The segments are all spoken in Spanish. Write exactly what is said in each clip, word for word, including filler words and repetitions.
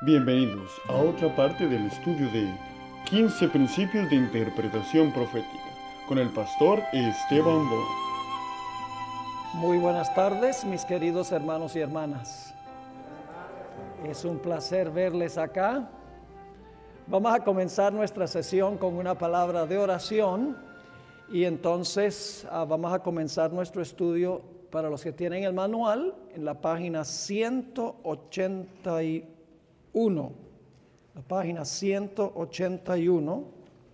Bienvenidos a otra parte del estudio de quince Principios de Interpretación Profética con el pastor Esteban Bona. Muy buenas tardes, mis queridos hermanos y hermanas. Es un placer verles acá. Vamos a comenzar nuestra sesión con una palabra de oración y entonces uh, vamos a comenzar nuestro estudio para los que tienen el manual en la página ciento ochenta y uno. La página ciento ochenta y uno.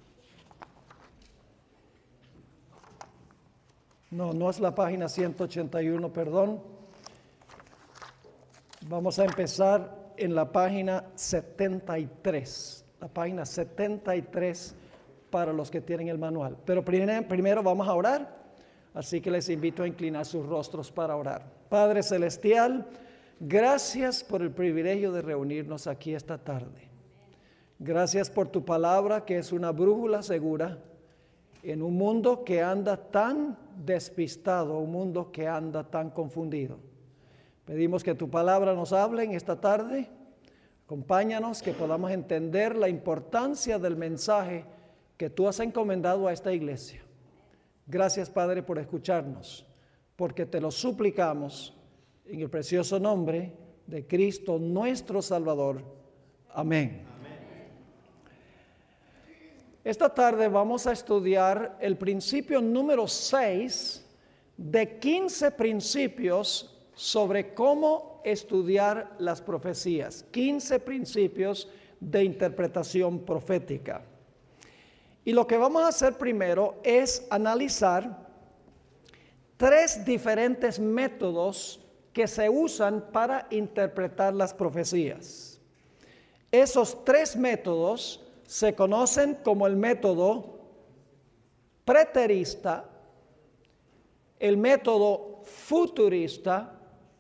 No, no es la página ciento ochenta y uno, perdón. Vamos a empezar en la página setenta y tres. La página setenta y tres para los que tienen el manual. Pero primero, primero vamos a orar, así que les invito a inclinar sus rostros para orar. Padre Celestial, gracias por el privilegio de reunirnos aquí esta tarde. Gracias por tu palabra que es una brújula segura en un mundo que anda tan despistado, un mundo que anda tan confundido. Pedimos que tu palabra nos hable en esta tarde. Acompáñanos, que podamos entender la importancia del mensaje que tú has encomendado a esta iglesia. Gracias, Padre, por escucharnos, porque te lo suplicamos en el precioso nombre de Cristo nuestro Salvador. Amén. Amén. Esta tarde vamos a estudiar el principio número seis de quince principios sobre cómo estudiar las profecías. quince principios de interpretación profética. Y lo que vamos a hacer primero es analizar tres diferentes métodos que se usan para interpretar las profecías. Esos tres métodos se conocen como el método preterista, el método futurista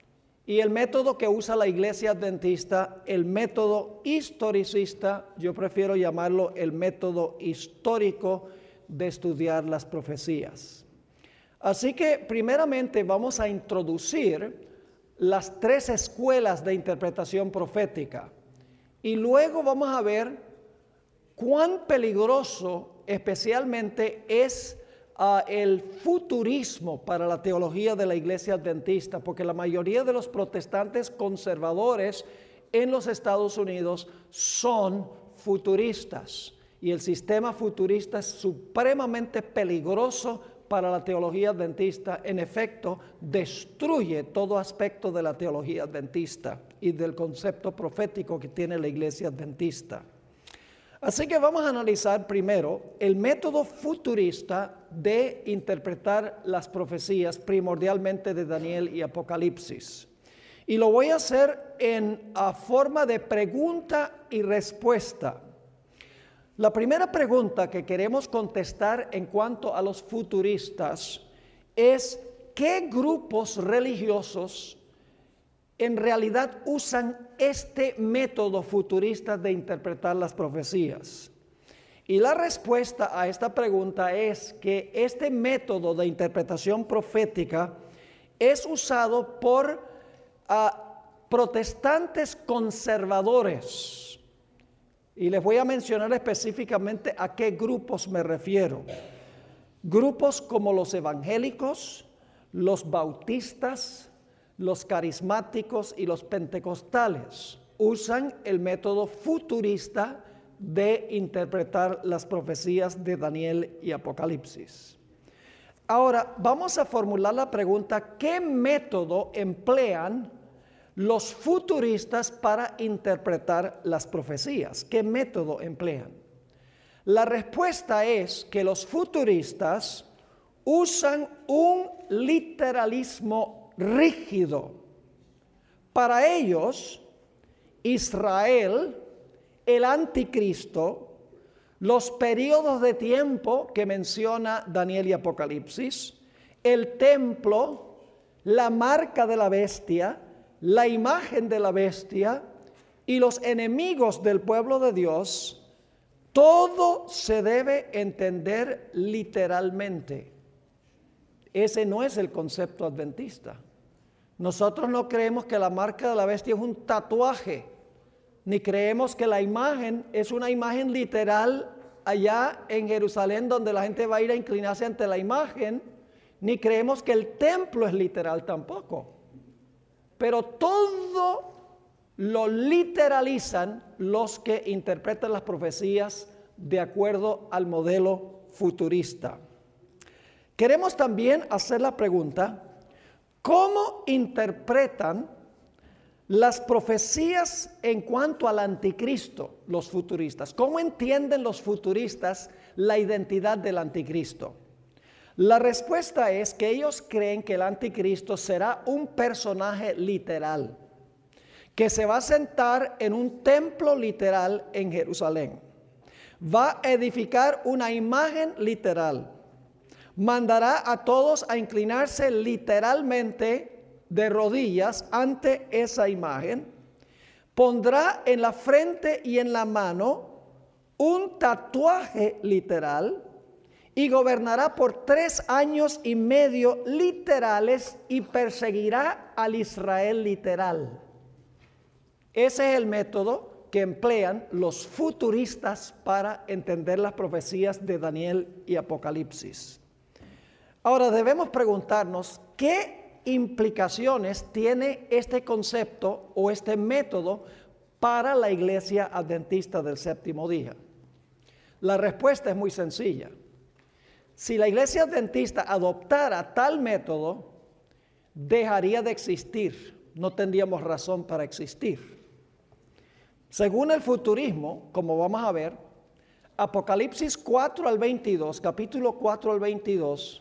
y el método que usa la Iglesia Adventista, el método historicista. Yo prefiero llamarlo el método histórico de estudiar las profecías. Así que primeramente vamos a introducir las tres escuelas de interpretación profética y luego vamos a ver cuán peligroso especialmente es uh, el futurismo para la teología de la Iglesia Adventista, porque la mayoría de los protestantes conservadores en los Estados Unidos son futuristas y el sistema futurista es supremamente peligroso para la teología adventista. En efecto, destruye todo aspecto de la teología adventista y del concepto profético que tiene la Iglesia Adventista. Así que vamos a analizar primero el método futurista de interpretar las profecías, primordialmente de Daniel y Apocalipsis. Y lo voy a hacer en a forma de pregunta y respuesta. La primera pregunta que queremos contestar en cuanto a los futuristas es: ¿qué grupos religiosos en realidad usan este método futurista de interpretar las profecías? Y la respuesta a esta pregunta es que este método de interpretación profética es usado por uh, protestantes conservadores. Y les voy a mencionar específicamente a qué grupos me refiero. Grupos como los evangélicos, los bautistas, los carismáticos y los pentecostales usan el método futurista de interpretar las profecías de Daniel y Apocalipsis. Ahora vamos a formular la pregunta: ¿qué método emplean los futuristas para interpretar las profecías? ¿Qué método emplean? La respuesta es que los futuristas usan un literalismo rígido. Para ellos, Israel, el anticristo, los periodos de tiempo que menciona Daniel y Apocalipsis, el templo, la marca de la bestia, la imagen de la bestia y los enemigos del pueblo de Dios, todo se debe entender literalmente. Ese no es el concepto adventista. Nosotros no creemos que la marca de la bestia es un tatuaje. ni creemos que la imagen es una imagen literal allá en Jerusalén donde la gente va a ir a inclinarse ante la imagen, ni creemos que el templo es literal tampoco. Pero todo lo literalizan los que interpretan las profecías de acuerdo al modelo futurista. Queremos también hacer la pregunta, ¿cómo interpretan las profecías en cuanto al anticristo los futuristas? ¿Cómo entienden los futuristas la identidad del anticristo? La respuesta es que ellos creen que el anticristo será un personaje literal, que se va a sentar en un templo literal en Jerusalén. Va a edificar una imagen literal. Mandará a todos a inclinarse literalmente de rodillas ante esa imagen. Pondrá en la frente y en la mano un tatuaje literal y gobernará por tres años y medio literales y perseguirá al Israel literal. Ese es el método que emplean los futuristas para entender las profecías de Daniel y Apocalipsis. Ahora debemos preguntarnos qué implicaciones tiene este concepto o este método para la iglesia adventista del séptimo día. La respuesta es muy sencilla. Si la iglesia adventista adoptara tal método, dejaría de existir, no tendríamos razón para existir. Según el futurismo, como vamos a ver, Apocalipsis cuatro al veintidós, capítulo cuatro al veintidós,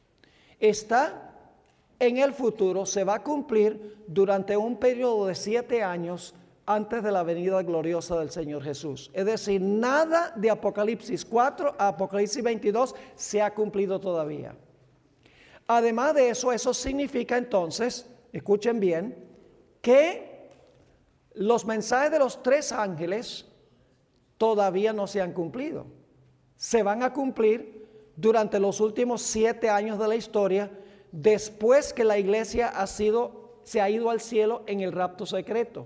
está en el futuro, se va a cumplir durante un periodo de siete años antes de la venida gloriosa del Señor Jesús. Es decir, nada de Apocalipsis cuatro a Apocalipsis veintidós se ha cumplido todavía. Además de eso, eso significa entonces, escuchen bien, que los mensajes de los tres ángeles todavía no se han cumplido. Se van a cumplir durante los últimos siete años de la historia, después que la iglesia ha sido, se ha ido al cielo en el rapto secreto.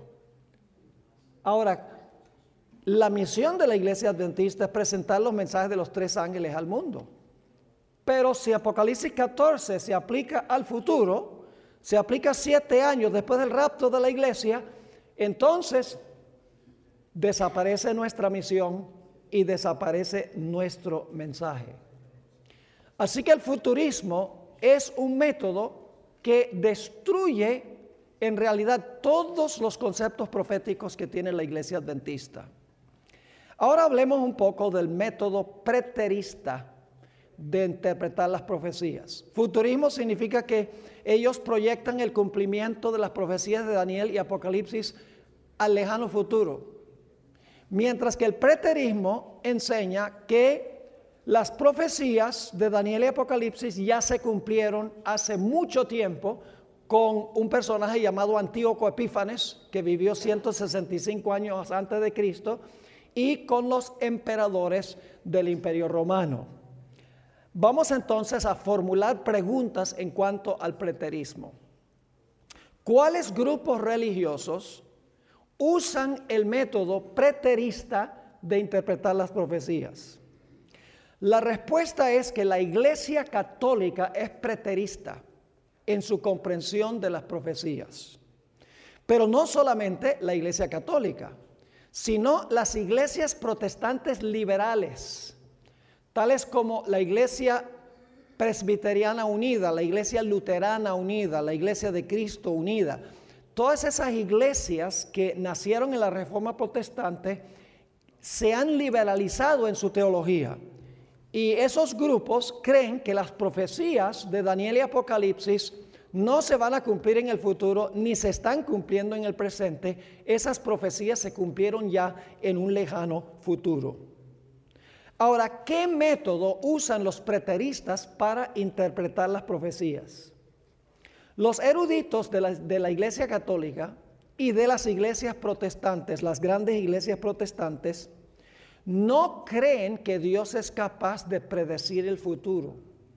Ahora, la misión de la iglesia adventista es presentar los mensajes de los tres ángeles al mundo. Pero si Apocalipsis catorce se aplica al futuro, se aplica siete años después del rapto de la iglesia, entonces desaparece nuestra misión y desaparece nuestro mensaje. Así que el futurismo es un método que destruye en realidad todos los conceptos proféticos que tiene la iglesia adventista. Ahora hablemos un poco del método preterista de interpretar las profecías. Futurismo significa que ellos proyectan el cumplimiento de las profecías de Daniel y Apocalipsis al lejano futuro, mientras que el preterismo enseña que las profecías de Daniel y Apocalipsis ya se cumplieron hace mucho tiempo con un personaje llamado Antíoco Epífanes, que vivió ciento sesenta y cinco años antes de Cristo, y con los emperadores del Imperio Romano. Vamos entonces a formular preguntas en cuanto al preterismo. ¿Cuáles grupos religiosos usan el método preterista de interpretar las profecías? La respuesta es que la Iglesia Católica es preterista en su comprensión de las profecías. Pero no solamente la Iglesia Católica, sino las iglesias protestantes liberales, tales como la Iglesia Presbiteriana Unida, la Iglesia Luterana Unida, la Iglesia de Cristo Unida. Todas esas iglesias que nacieron en la Reforma Protestante se han liberalizado en su teología. Y esos grupos creen que las profecías de Daniel y Apocalipsis no se van a cumplir en el futuro, ni se están cumpliendo en el presente. Esas profecías se cumplieron ya en un lejano futuro. Ahora, ¿qué método usan los preteristas para interpretar las profecías? Los eruditos de la, de la Iglesia Católica y de las iglesias protestantes, las grandes iglesias protestantes, no creen que Dios es capaz de predecir el futuro.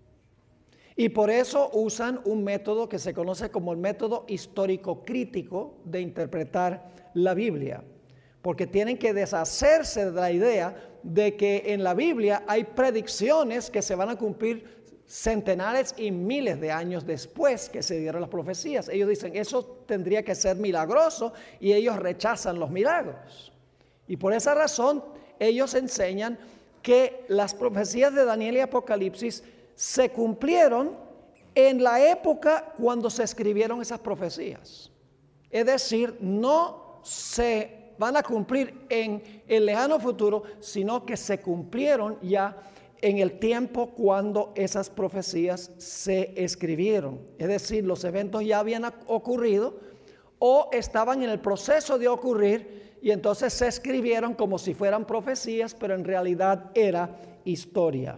Y por eso usan un método que se conoce como el método histórico crítico de interpretar la Biblia. porque tienen que deshacerse de la idea de que en la Biblia hay predicciones que se van a cumplir centenares y miles de años después que se dieron las profecías. Ellos dicen, eso tendría que ser milagroso, y ellos rechazan los milagros. Y por esa razón, ellos enseñan que las profecías de Daniel y Apocalipsis se cumplieron en la época cuando se escribieron esas profecías. Es decir, no se van a cumplir en el lejano futuro, sino que se cumplieron ya en el tiempo cuando esas profecías se escribieron. Es decir, los eventos ya habían ocurrido o estaban en el proceso de ocurrir, y entonces se escribieron como si fueran profecías, pero en realidad era historia.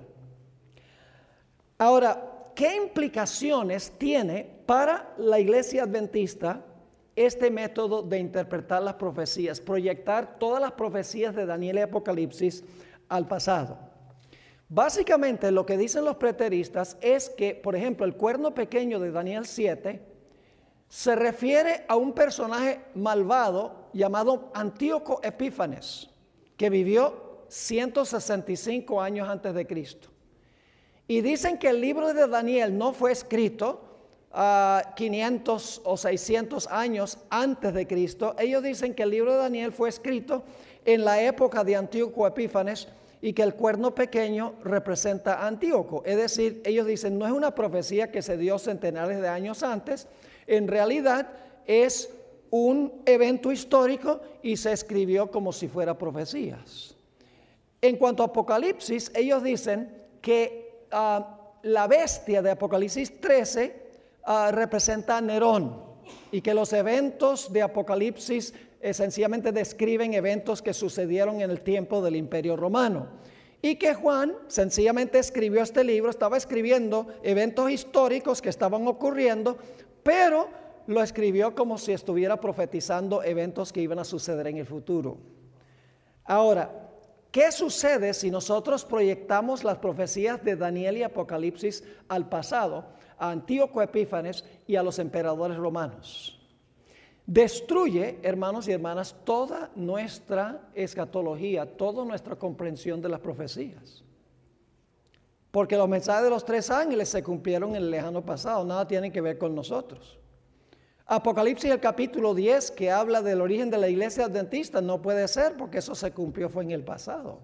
Ahora, ¿qué implicaciones tiene para la iglesia adventista este método de interpretar las profecías, proyectar todas las profecías de Daniel y Apocalipsis al pasado? Básicamente lo que dicen los preteristas es que, por ejemplo, el cuerno pequeño de Daniel siete se refiere a un personaje malvado llamado Antíoco Epífanes, que vivió ciento sesenta y cinco años antes de Cristo. Y dicen que el libro de Daniel no fue escrito uh, quinientos o seiscientos años antes de Cristo. Ellos dicen que el libro de Daniel fue escrito en la época de Antíoco Epífanes, y que el cuerno pequeño representa a Antíoco. Es decir, ellos dicen, no es una profecía que se dio centenares de años antes, en realidad es un evento histórico y se escribió como si fuera profecías. En cuanto a Apocalipsis, ellos dicen que uh, la bestia de Apocalipsis trece uh, representa a Nerón, y que los eventos de Apocalipsis eh, sencillamente describen eventos que sucedieron en el tiempo del Imperio Romano, y que Juan sencillamente escribió este libro, estaba escribiendo eventos históricos que estaban ocurriendo, pero lo escribió como si estuviera profetizando eventos que iban a suceder en el futuro. Ahora, ¿qué sucede si nosotros proyectamos las profecías de Daniel y Apocalipsis al pasado, a Antíoco Epífanes y a los emperadores romanos? Destruye, hermanos y hermanas, toda nuestra escatología, toda nuestra comprensión de las profecías. Porque los mensajes de los tres ángeles se cumplieron en el lejano pasado, nada tienen que ver con nosotros. Apocalipsis, el capítulo diez, que habla del origen de la iglesia adventista, no puede ser, porque eso se cumplió fue en el pasado.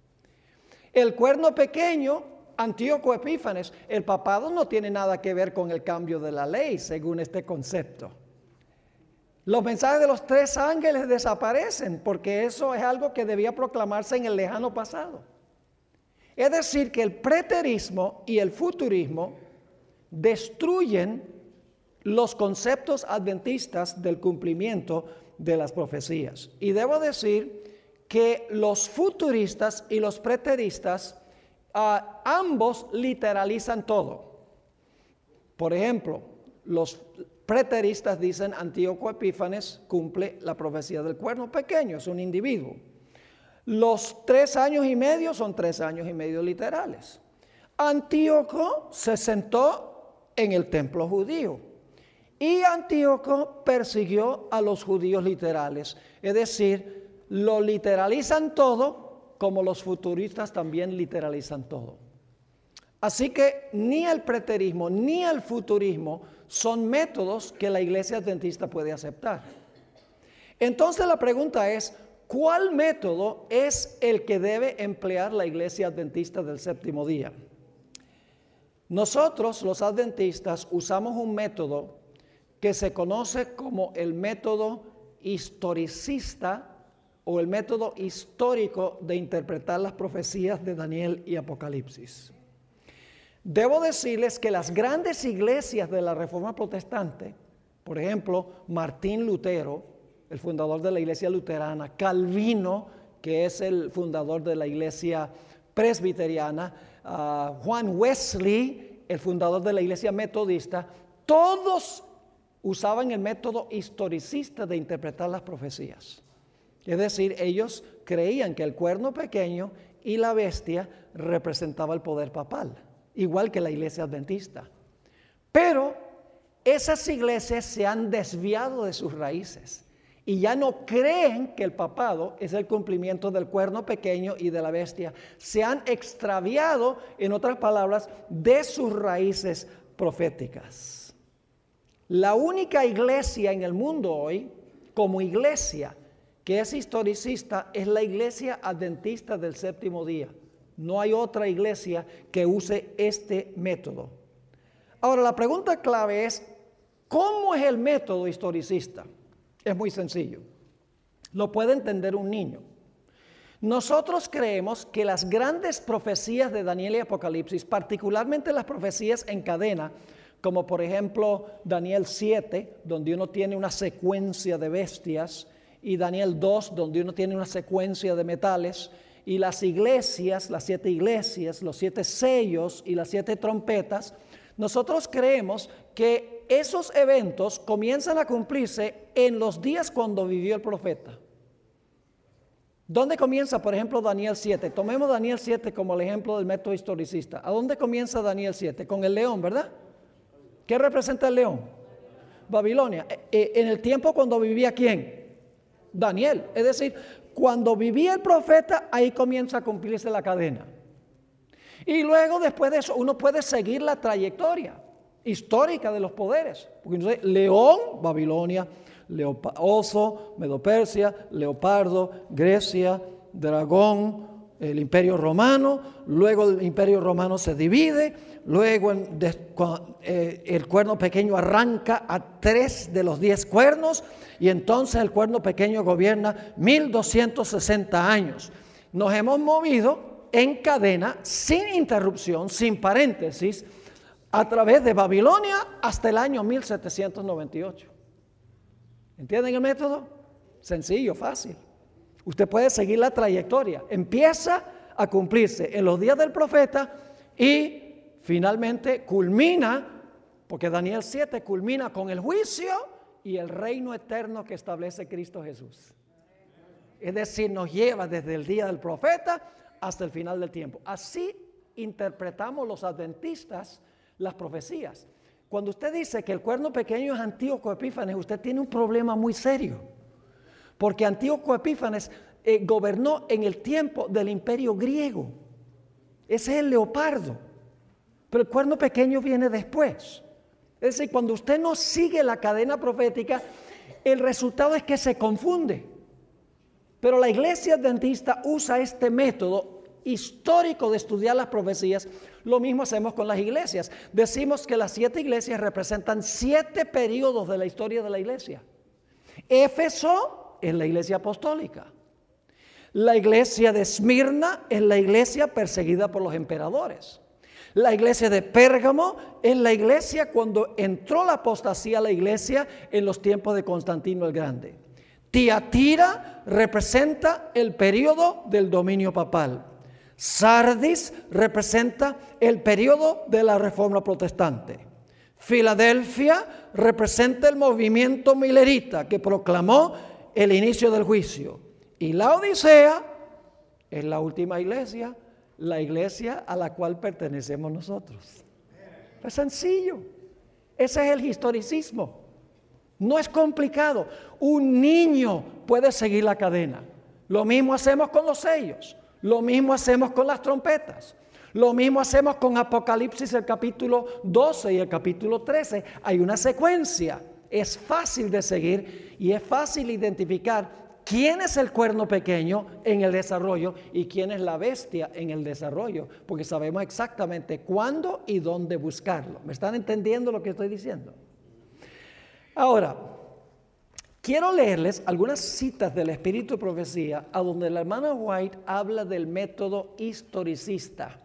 El cuerno pequeño, Antíoco Epífanes, el papado no tiene nada que ver con el cambio de la ley, según este concepto. Los mensajes de los tres ángeles desaparecen, porque eso es algo que debía proclamarse en el lejano pasado. Es decir, que el preterismo y el futurismo destruyen los conceptos adventistas del cumplimiento de las profecías. Y debo decir que los futuristas y los preteristas, uh, ambos literalizan todo. Por ejemplo, los preteristas dicen Antíoco Epífanes cumple la profecía del cuerno pequeño, es un individuo. Los tres años y medio son tres años y medio literales. Antíoco se sentó en el templo judío y Antíoco persiguió a los judíos literales. Es decir, lo literalizan todo como los futuristas también literalizan todo. Así que ni el preterismo ni el futurismo son métodos que la iglesia adventista puede aceptar. Entonces la pregunta es, ¿cuál método es el que debe emplear la iglesia adventista del séptimo día? Nosotros, los adventistas, usamos un método que se conoce como el método historicista o el método histórico de interpretar las profecías de Daniel y Apocalipsis. Debo decirles que las grandes iglesias de la Reforma Protestante, por ejemplo, Martín Lutero, el fundador de la iglesia luterana, Calvino, que es el fundador de la iglesia presbiteriana, uh, Juan Wesley, el fundador de la iglesia metodista, todos usaban el método historicista de interpretar las profecías. Es decir, ellos creían que el cuerno pequeño y la bestia representaba el poder papal, igual que la iglesia adventista. Pero esas iglesias se han desviado de sus raíces y ya no creen que el papado es el cumplimiento del cuerno pequeño y de la bestia. Se han extraviado, en otras palabras, de sus raíces proféticas. La única iglesia en el mundo hoy, como iglesia, que es historicista, es la iglesia adventista del séptimo día. No hay otra iglesia que use este método. Ahora, la pregunta clave es, ¿cómo es el método historicista? Es muy sencillo. Lo puede entender un niño. Nosotros creemos que las grandes profecías de Daniel y Apocalipsis, particularmente las profecías en cadena, como por ejemplo Daniel siete, donde uno tiene una secuencia de bestias, y Daniel dos, donde uno tiene una secuencia de metales, y las iglesias, las siete iglesias, los siete sellos y las siete trompetas, nosotros creemos que esos eventos comienzan a cumplirse en los días cuando vivió el profeta. ¿Dónde comienza, por ejemplo, Daniel siete? Tomemos Daniel siete como el ejemplo del método historicista. ¿A dónde comienza Daniel siete? Con el león, ¿verdad? ¿Qué representa el león? Babilonia. Eh, en el tiempo cuando vivía ¿quién? Daniel. Es decir, cuando vivía el profeta, ahí comienza a cumplirse la cadena. Y luego, después de eso, uno puede seguir la trayectoria histórica de los poderes. Porque entonces, león, Babilonia, leopa- oso, Medo-Persia, leopardo, Grecia, dragón, el imperio romano. Luego el imperio romano se divide. Luego en, de, eh, el cuerno pequeño arranca a tres de los diez cuernos. Y entonces el cuerno pequeño gobierna mil doscientos sesenta años. Nos hemos movido en cadena, sin interrupción, sin paréntesis, a través de Babilonia hasta el año mil setecientos noventa y ocho. ¿Entienden el método? Sencillo, fácil. Usted puede seguir la trayectoria. Empieza a cumplirse en los días del profeta y finalmente culmina, porque Daniel siete culmina con el juicio y el reino eterno que establece Cristo Jesús. Es decir, nos lleva desde el día del profeta hasta el final del tiempo. Así interpretamos los adventistas las profecías. Cuando usted dice que el cuerno pequeño es Antíoco Epífanes, usted tiene un problema muy serio, porque Antíoco Epífanes eh, gobernó en el tiempo del imperio griego. Ese es el leopardo, pero el cuerno pequeño viene después. Es decir, cuando usted no sigue la cadena profética, el resultado es que se confunde. Pero la iglesia adventista usa este método histórico de estudiar las profecías. Lo mismo hacemos con las iglesias. Decimos que las siete iglesias representan siete periodos de la historia de la iglesia. Éfeso es la iglesia apostólica. La iglesia de Esmirna es la iglesia perseguida por los emperadores. La iglesia de Pérgamo es la iglesia cuando entró la apostasía a la iglesia en los tiempos de Constantino el Grande. Tiatira representa el periodo del dominio papal. Sardis representa el periodo de la Reforma Protestante. Filadelfia representa el movimiento milerita que proclamó el inicio del juicio. Y la Odisea es la última iglesia, la iglesia a la cual pertenecemos nosotros. Es sencillo. Ese es el historicismo. No es complicado. Un niño puede seguir la cadena. Lo mismo hacemos con los sellos. Lo mismo hacemos con las trompetas. Lo mismo hacemos con Apocalipsis, el capítulo doce y el capítulo trece. Hay una secuencia. Es fácil de seguir y es fácil identificar quién es el cuerno pequeño en el desarrollo y quién es la bestia en el desarrollo, porque sabemos exactamente cuándo y dónde buscarlo. ¿Me están entendiendo lo que estoy diciendo? Ahora, quiero leerles algunas citas del Espíritu de Profecía a donde la hermana White habla del método historicista.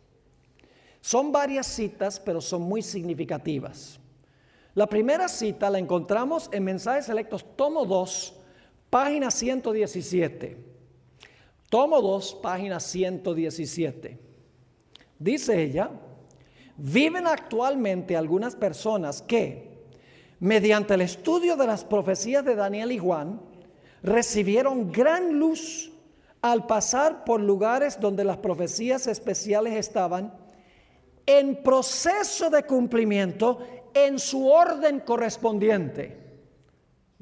Son varias citas, pero son muy significativas. La primera cita la encontramos en Mensajes Selectos, tomo dos, página ciento diecisiete. Tomo dos, página ciento diecisiete. Dice ella, viven actualmente algunas personas que, mediante el estudio de las profecías de Daniel y Juan, recibieron gran luz al pasar por lugares donde las profecías especiales estaban en proceso de cumplimiento en su orden correspondiente.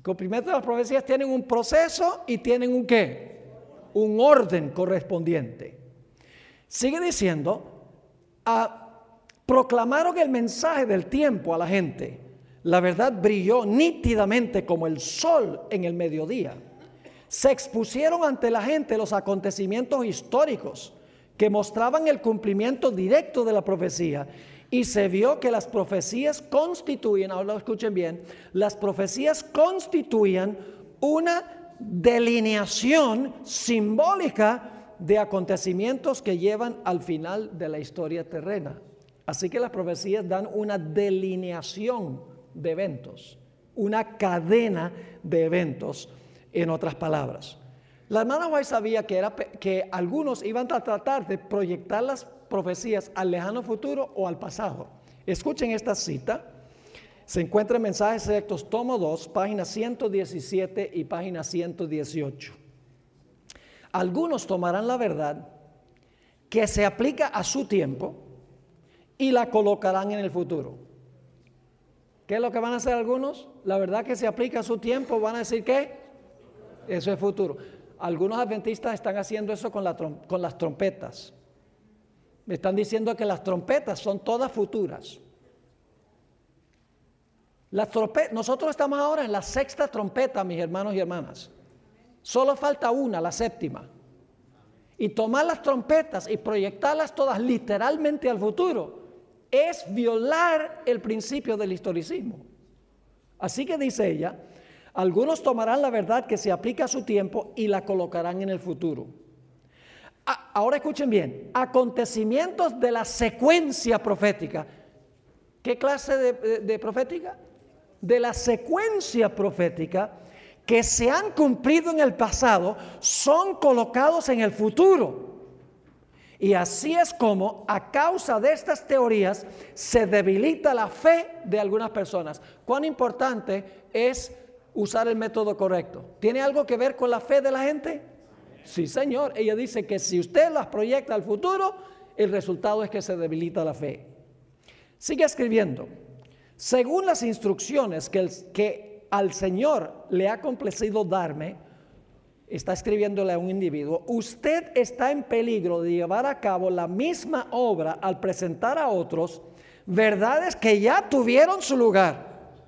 El cumplimiento de las profecías tienen un proceso y tienen un ¿qué? Un orden correspondiente. Sigue diciendo, ah, proclamaron el mensaje del tiempo a la gente. La verdad brilló nítidamente como el sol en el mediodía. Se expusieron ante la gente los acontecimientos históricos que mostraban el cumplimiento directo de la profecía, y se vio que las profecías constituían, ahora escuchen bien, las profecías constituían una delineación simbólica de acontecimientos que llevan al final de la historia terrena. Así que las profecías dan una delineación de eventos, una cadena de eventos, en otras palabras. La hermana White sabía que, era, que algunos iban a tratar de proyectar las profecías al lejano futuro o al pasado. Escuchen esta cita. Se encuentra en Mensajes Selectos, tomo dos, página ciento diecisiete y página ciento dieciocho. Algunos tomarán la verdad que se aplica a su tiempo y la colocarán en el futuro. ¿Qué es lo que van a hacer algunos? La verdad que se aplica a su tiempo, van a decir ¿qué? Eso es futuro. Algunos adventistas están haciendo eso con, la con las trompetas. Me están diciendo que las trompetas son todas futuras. Las trompet Nosotros estamos ahora en la sexta trompeta, mis hermanos y hermanas. Solo falta una, la séptima. Y tomar las trompetas y proyectarlas todas literalmente al futuro es violar el principio del historicismo. Así que dice ella, algunos tomarán la verdad que se aplica a su tiempo y la colocarán en el futuro. Ahora escuchen bien, acontecimientos de la secuencia profética. ¿Qué clase de, de, de profética? De la secuencia profética que se han cumplido en el pasado, son colocados en el futuro. Y así es como, a causa de estas teorías, se debilita la fe de algunas personas. ¿Cuán importante es usar el método correcto? ¿Tiene algo que ver con la fe de la gente? Sí, señor. Ella dice que si usted las proyecta al futuro, el resultado es que se debilita la fe. Sigue escribiendo. Según las instrucciones que, el, que al Señor le ha complacido darme, está escribiéndole a un individuo, usted está en peligro de llevar a cabo la misma obra al presentar a otros verdades que ya tuvieron su lugar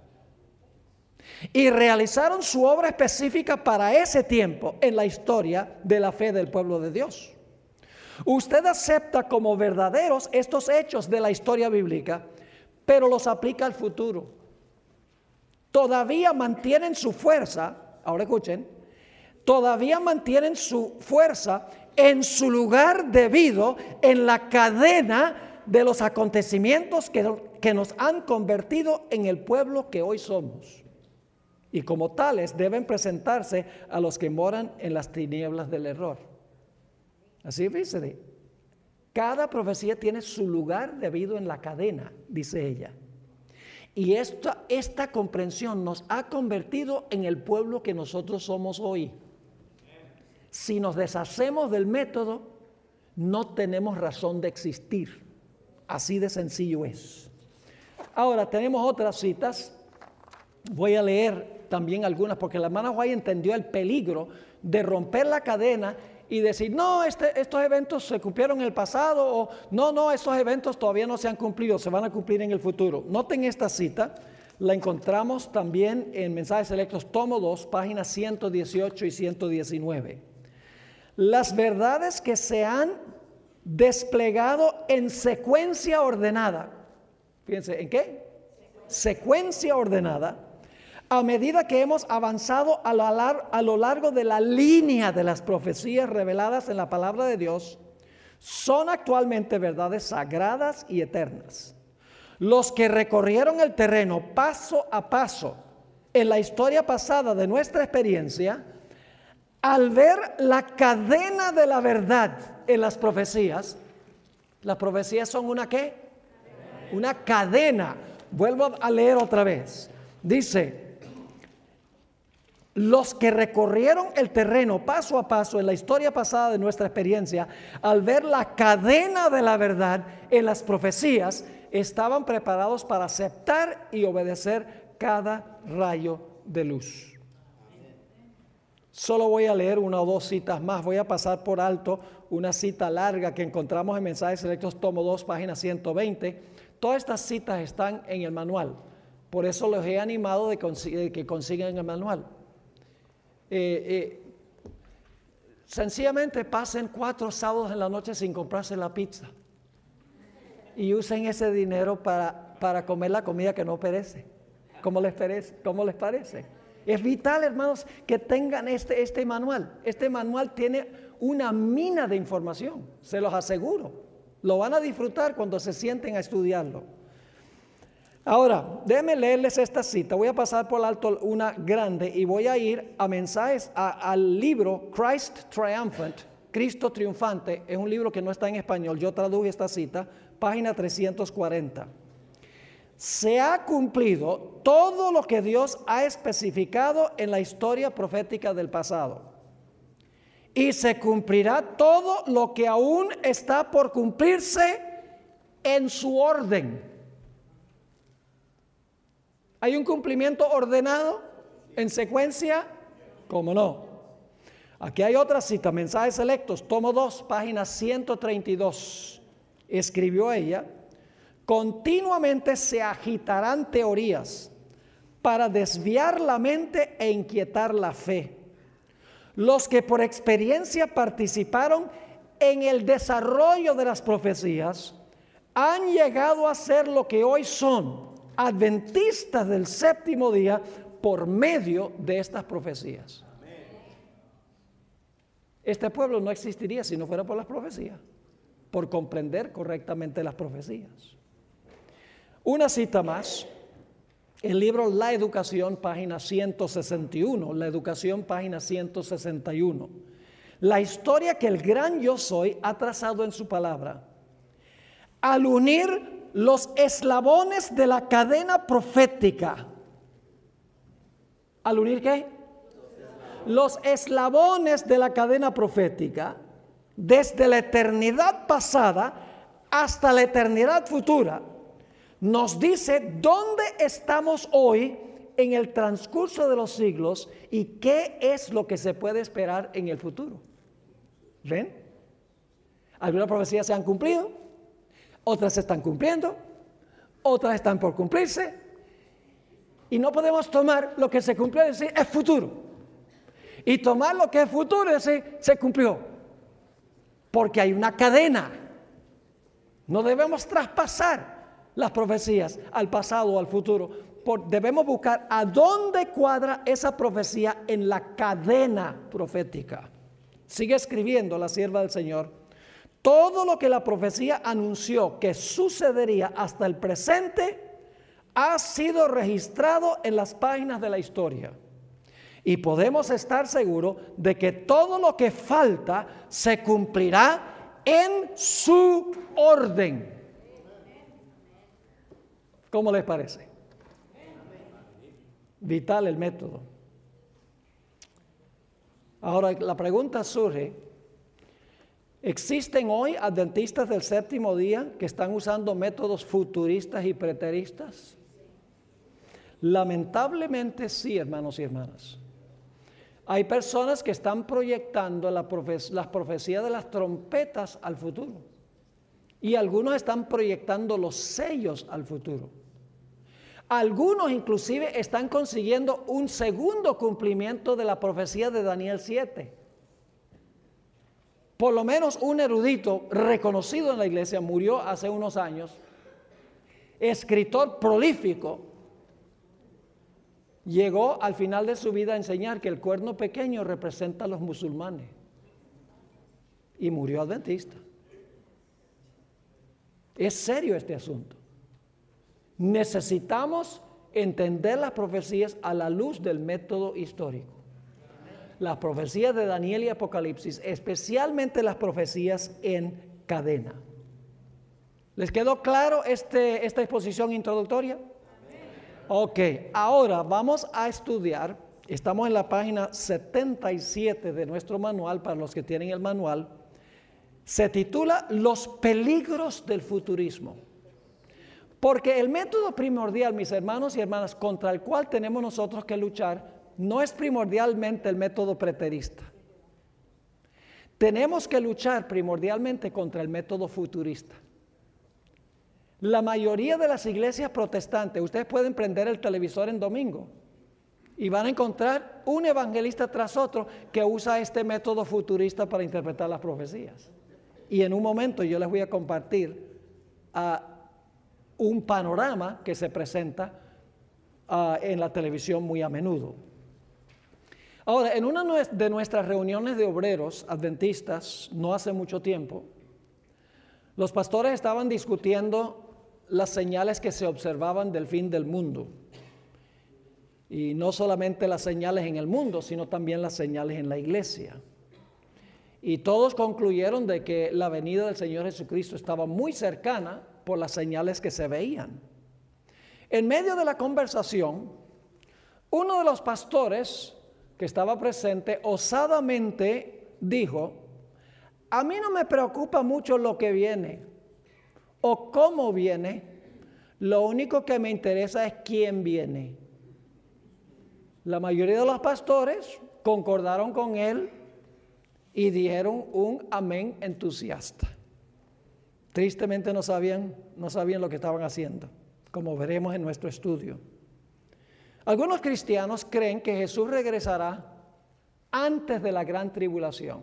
y realizaron su obra específica para ese tiempo en la historia de la fe del pueblo de Dios. Usted acepta como verdaderos estos hechos de la historia bíblica, pero los aplica al futuro. Todavía mantienen su fuerza, ahora escuchen, todavía mantienen su fuerza en su lugar debido en la cadena de los acontecimientos que, que nos han convertido en el pueblo que hoy somos. Y como tales deben presentarse a los que moran en las tinieblas del error. Así dice, cada profecía tiene su lugar debido en la cadena, dice ella. Y esta, esta comprensión nos ha convertido en el pueblo que nosotros somos hoy. Si nos deshacemos del método, no tenemos razón de existir. Así de sencillo es. Ahora tenemos otras citas. Voy a leer también algunas, porque la hermana White entendió el peligro de romper la cadena y decir, no, este, estos eventos se cumplieron en el pasado, o no, no, estos eventos todavía no se han cumplido, se van a cumplir en el futuro. Noten esta cita, la encontramos también en Mensajes Selectos, tomo dos, páginas ciento dieciocho y ciento diecinueve. Las verdades que se han desplegado en secuencia ordenada, fíjense, ¿en qué? Secuencia ordenada. A medida que hemos avanzado a lo, lar- a lo largo de la línea de las profecías reveladas en la palabra de Dios, son actualmente verdades sagradas y eternas. Los que recorrieron el terreno paso a paso en la historia pasada de nuestra experiencia, al ver la cadena de la verdad en las profecías, las profecías son una ¿qué? Una cadena. Vuelvo a leer otra vez. Dice, los que recorrieron el terreno paso a paso en la historia pasada de nuestra experiencia, al ver la cadena de la verdad en las profecías, estaban preparados para aceptar y obedecer cada rayo de luz. Solo voy a leer una o dos citas más. Voy a pasar por alto una cita larga que encontramos en Mensajes Selectos, tomo dos, página ciento veinte. Todas estas citas están en el manual. Por eso los he animado de, de que consigan el manual. Eh, eh, sencillamente pasen cuatro sábados en la noche sin comprarse la pizza. Y usen ese dinero para, para comer la comida que no perece. ¿Cómo les parece? ¿Cómo les parece? Es vital, hermanos, que tengan este, este manual. Este manual tiene una mina de información, se los aseguro. Lo van a disfrutar cuando se sienten a estudiarlo. Ahora, déjenme leerles esta cita. Voy a pasar por alto una grande y voy a ir a mensajes, a, al libro Christ Triumphant, Cristo Triunfante. Es un libro que no está en español. Yo traduje esta cita, página trescientos cuarenta. Se ha cumplido todo lo que Dios ha especificado en la historia profética del pasado. Y se cumplirá todo lo que aún está por cumplirse en su orden. ¿Hay un cumplimiento ordenado en secuencia? ¿Cómo no? Aquí hay otra cita, Mensajes Selectos, tomo dos, página ciento treinta y dos. Escribió ella: continuamente se agitarán teorías para desviar la mente e inquietar la fe. Los que por experiencia participaron en el desarrollo de las profecías han llegado a ser lo que hoy son, adventistas del séptimo día, por medio de estas profecías. Este pueblo no existiría si no fuera por las profecías, por comprender correctamente las profecías. Una cita más, el libro La Educación, página ciento sesenta y uno, La Educación, página ciento sesenta y uno. La historia que el gran yo soy ha trazado en su palabra. Al unir los eslabones de la cadena profética. ¿Al unir qué? Los eslabones de la cadena profética, desde la eternidad pasada hasta la eternidad futura, nos dice dónde estamos hoy en el transcurso de los siglos y qué es lo que se puede esperar en el futuro. ¿Ven? Algunas profecías se han cumplido, otras se están cumpliendo, otras están por cumplirse, y no podemos tomar lo que se cumplió y decir es futuro, y tomar lo que es futuro y decir se cumplió, porque hay una cadena. No debemos traspasar las profecías al pasado o al futuro. Por, debemos buscar a dónde cuadra esa profecía en la cadena profética. Sigue escribiendo la sierva del Señor: todo lo que la profecía anunció que sucedería hasta el presente ha sido registrado en las páginas de la historia. Y podemos estar seguros de que todo lo que falta se cumplirá en su orden. ¿Cómo les parece? Vital el método. Ahora la pregunta surge: ¿existen hoy adventistas del séptimo día que están usando métodos futuristas y preteristas? Lamentablemente sí, hermanos y hermanas. Hay personas que están proyectando la profe- las profecías de las trompetas al futuro. Y algunos están proyectando los sellos al futuro. Algunos inclusive están consiguiendo un segundo cumplimiento de la profecía de Daniel siete. Por lo menos un erudito reconocido en la iglesia murió hace unos años, escritor prolífico, llegó al final de su vida a enseñar que el cuerno pequeño representa a los musulmanes y murió adventista. Es serio este asunto. Necesitamos entender las profecías a la luz del método histórico. Las profecías de Daniel y Apocalipsis, especialmente las profecías en cadena. ¿Les quedó claro este, esta exposición introductoria? Ok, ahora vamos a estudiar, estamos en la página setenta y siete de nuestro manual, para los que tienen el manual. Se titula Los peligros del futurismo. Porque el método primordial, mis hermanos y hermanas, contra el cual tenemos nosotros que luchar, no es primordialmente el método preterista. Tenemos que luchar primordialmente contra el método futurista. La mayoría de las iglesias protestantes, ustedes pueden prender el televisor en domingo y van a encontrar un evangelista tras otro que usa este método futurista para interpretar las profecías. Y en un momento yo les voy a compartir uh, un panorama que se presenta uh, en la televisión muy a menudo. Ahora, en una de nuestras reuniones de obreros adventistas, no hace mucho tiempo, los pastores estaban discutiendo las señales que se observaban del fin del mundo. Y no solamente las señales en el mundo, sino también las señales en la iglesia. Y todos concluyeron de que la venida del Señor Jesucristo estaba muy cercana por las señales que se veían. En medio de la conversación, uno de los pastores que estaba presente osadamente dijo: a mí no me preocupa mucho lo que viene o cómo viene, lo único que me interesa es quién viene. La mayoría de los pastores concordaron con él y dijeron un amén entusiasta. Tristemente no sabían, no sabían lo que estaban haciendo, como veremos en nuestro estudio. Algunos cristianos creen que Jesús regresará antes de la gran tribulación.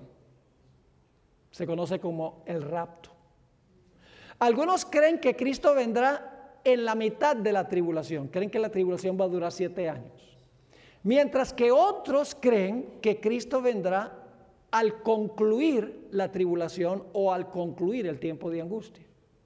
Se conoce como el rapto. Algunos creen que Cristo vendrá en la mitad de la tribulación. Creen que la tribulación va a durar siete años. Mientras que otros creen que Cristo vendrá al concluir la tribulación o al concluir el tiempo de angustia.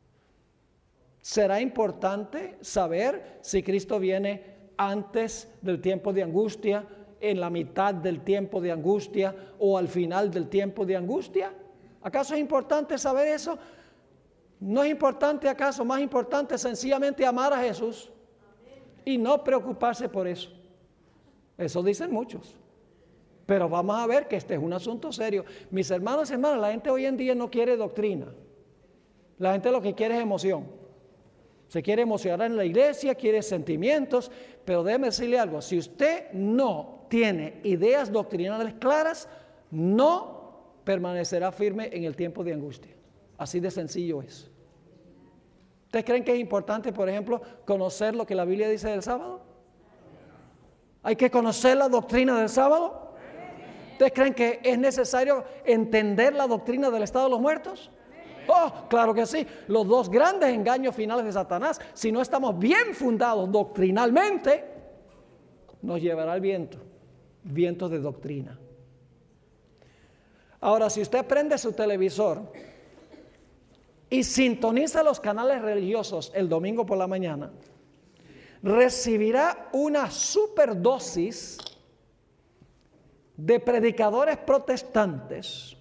Será importante saber si Cristo viene antes del tiempo de angustia, en la mitad del tiempo de angustia o al final del tiempo de angustia. ¿Acaso es importante saber eso? ¿No es importante acaso, más importante sencillamente amar a Jesús y no preocuparse por eso? Eso dicen muchos. Pero vamos a ver que este es un asunto serio. Mis hermanos y hermanas, la gente hoy en día no quiere doctrina. La gente lo que quiere es emoción. Se quiere emocionar en la iglesia, quiere sentimientos, pero déjeme decirle algo: si usted no tiene ideas doctrinales claras, no permanecerá firme en el tiempo de angustia. Así de sencillo es. ¿Ustedes creen que es importante, por ejemplo, conocer lo que la Biblia dice del sábado? ¿Hay que conocer la doctrina del sábado? ¿Ustedes creen que es necesario entender la doctrina del estado de los muertos? Oh, claro que sí. Los dos grandes engaños finales de Satanás, si no estamos bien fundados doctrinalmente, nos llevará al viento, vientos de doctrina. Ahora, si usted prende su televisor y sintoniza los canales religiosos el domingo por la mañana, recibirá una superdosis de predicadores protestantes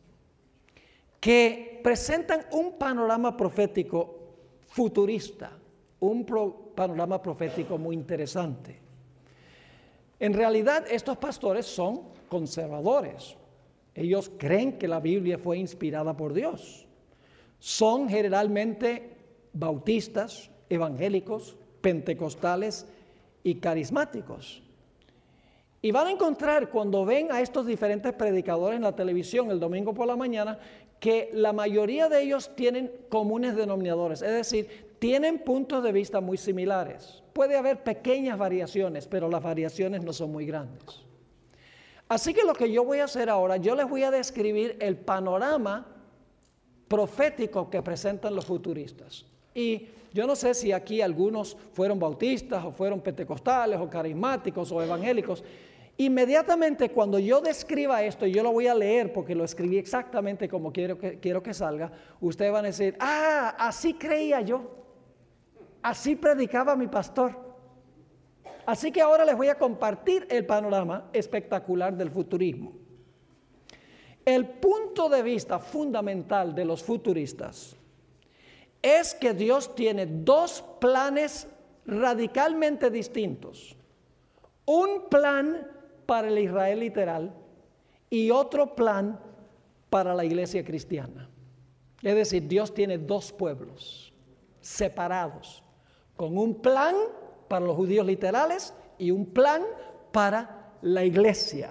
que presentan un panorama profético futurista, un pro, panorama profético muy interesante. En realidad, estos pastores son conservadores. Ellos creen que la Biblia fue inspirada por Dios. Son generalmente bautistas, evangélicos, pentecostales y carismáticos. Y van a encontrar, cuando ven a estos diferentes predicadores en la televisión el domingo por la mañana, que la mayoría de ellos tienen comunes denominadores, es decir, tienen puntos de vista muy similares. Puede haber pequeñas variaciones, pero las variaciones no son muy grandes. Así que lo que yo voy a hacer ahora, yo les voy a describir el panorama profético que presentan los futuristas. Y yo no sé si aquí algunos fueron bautistas o fueron pentecostales o carismáticos o evangélicos. Inmediatamente cuando yo describa esto, y yo lo voy a leer porque lo escribí exactamente como quiero que, quiero que salga, ustedes van a decir: ah, así creía yo, así predicaba mi pastor. Así que ahora les voy a compartir el panorama espectacular del futurismo. El punto de vista fundamental de los futuristas es que Dios tiene dos planes radicalmente distintos. Un plan para el Israel literal y otro plan para la iglesia cristiana. Es decir, Dios tiene dos pueblos separados, con un plan para los judíos literales y un plan para la iglesia.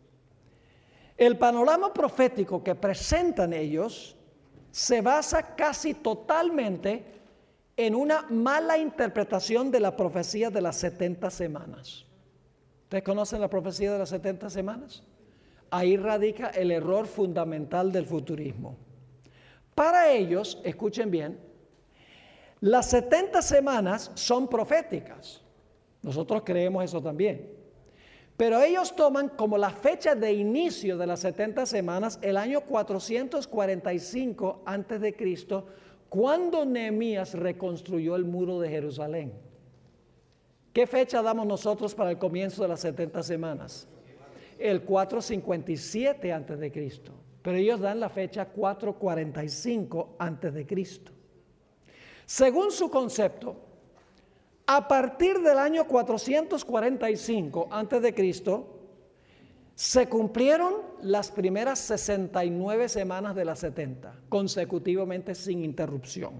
El panorama profético que presentan ellos se basa casi totalmente en una mala interpretación de la profecía de las setenta semanas. ¿Ustedes conocen la profecía de las setenta semanas? Ahí radica el error fundamental del futurismo. Para ellos, escuchen bien, las setenta semanas son proféticas. Nosotros creemos eso también. Pero ellos toman como la fecha de inicio de las setenta semanas el año cuatrocientos cuarenta y cinco antes de Cristo, cuando Nehemías reconstruyó el muro de Jerusalén. ¿Qué fecha damos nosotros para el comienzo de las setenta semanas? El cuatrocientos cincuenta y siete antes de Cristo. Pero ellos dan la fecha cuatrocientos cuarenta y cinco antes de Cristo. Según su concepto, a partir del año cuatrocientos cuarenta y cinco antes de Cristo, se cumplieron las primeras sesenta y nueve semanas de las setenta, consecutivamente sin interrupción.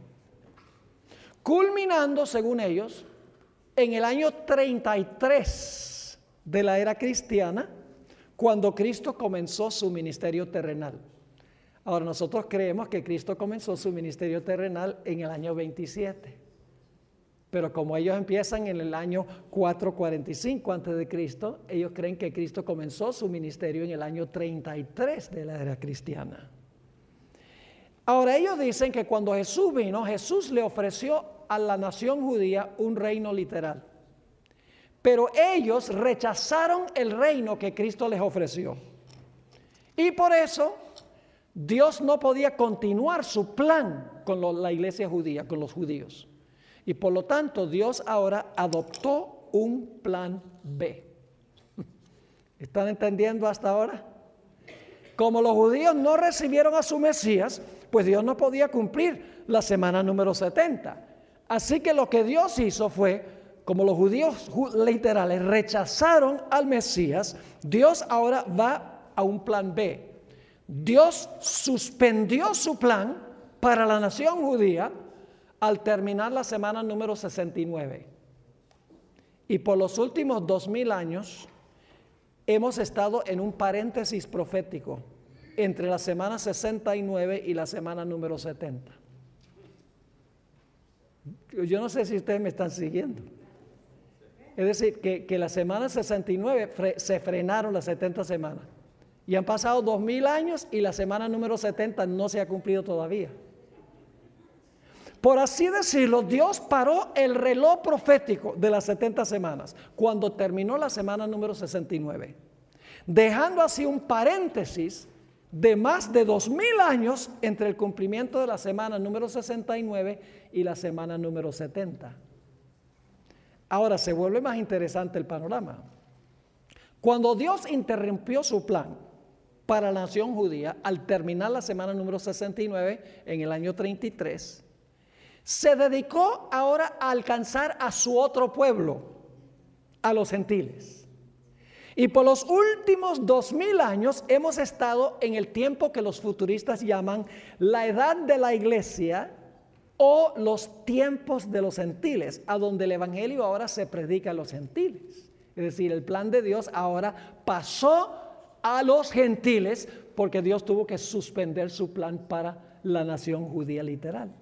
Culminando, según ellos, en el año treinta y tres de la era cristiana, cuando Cristo comenzó su ministerio terrenal. Ahora, nosotros creemos que Cristo comenzó su ministerio terrenal en el año veintisiete. Pero como ellos empiezan en el año cuatrocientos cuarenta y cinco antes de Cristo, ellos creen que Cristo comenzó su ministerio en el año treinta y tres de la era cristiana. Ahora, ellos dicen que cuando Jesús vino, Jesús le ofreció a la nación judía un reino literal. Pero ellos rechazaron el reino que Cristo les ofreció. Y por eso Dios no podía continuar su plan con lo, la iglesia judía, con los judíos. Y por lo tanto, Dios ahora adoptó un plan B. ¿Están entendiendo hasta ahora? Como los judíos no recibieron a su Mesías, pues Dios no podía cumplir la semana número setenta. Así que lo que Dios hizo fue, como los judíos literales rechazaron al Mesías, Dios ahora va a un plan B. Dios suspendió su plan para la nación judía al terminar la semana número sesenta y nueve. Y por los últimos dos mil años hemos estado en un paréntesis profético entre la semana sesenta y nueve y la semana número setenta. Yo no sé si ustedes me están siguiendo. Es decir, que, que la semana sesenta y nueve fre, se frenaron las setenta semanas. Y han pasado dos mil años y la semana número setenta no se ha cumplido todavía. Por así decirlo, Dios paró el reloj profético de las setenta semanas cuando terminó la semana número sesenta y nueve, dejando así un paréntesis de más de dos mil años entre el cumplimiento de la semana número sesenta y nueve y la semana número setenta. Ahora se vuelve más interesante el panorama. Cuando Dios interrumpió su plan para la nación judía al terminar la semana número sesenta y nueve en el año treinta y tres, se dedicó ahora a alcanzar a su otro pueblo, a los gentiles. Y por los últimos dos mil años hemos estado en el tiempo que los futuristas llaman la edad de la iglesia o los tiempos de los gentiles, a donde el evangelio ahora se predica a los gentiles. Es decir, el plan de Dios ahora pasó a los gentiles porque Dios tuvo que suspender su plan para la nación judía literal.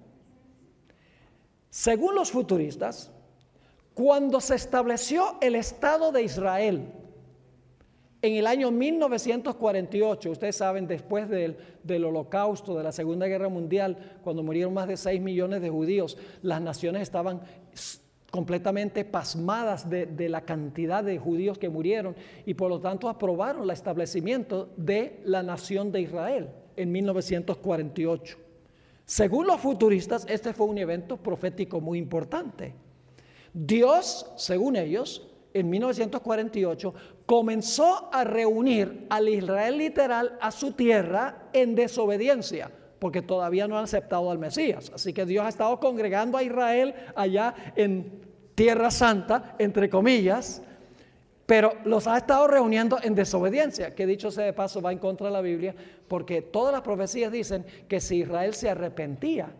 Según los futuristas, cuando se estableció el Estado de Israel en el año mil novecientos cuarenta y ocho, ustedes saben, después del, del Holocausto, de la Segunda Guerra Mundial, cuando murieron más de seis millones de judíos, las naciones estaban completamente pasmadas de, de la cantidad de judíos que murieron y por lo tanto aprobaron el establecimiento de la nación de Israel en mil novecientos cuarenta y ocho. Según los futuristas, este fue un evento profético muy importante. Dios, según ellos, en mil novecientos cuarenta y ocho, comenzó a reunir al Israel literal a su tierra en desobediencia, porque todavía no han aceptado al Mesías. Así que Dios ha estado congregando a Israel allá en Tierra Santa, entre comillas, pero los ha estado reuniendo en desobediencia, que dicho sea de paso va en contra de la Biblia, porque todas las profecías dicen que si Israel se arrepentía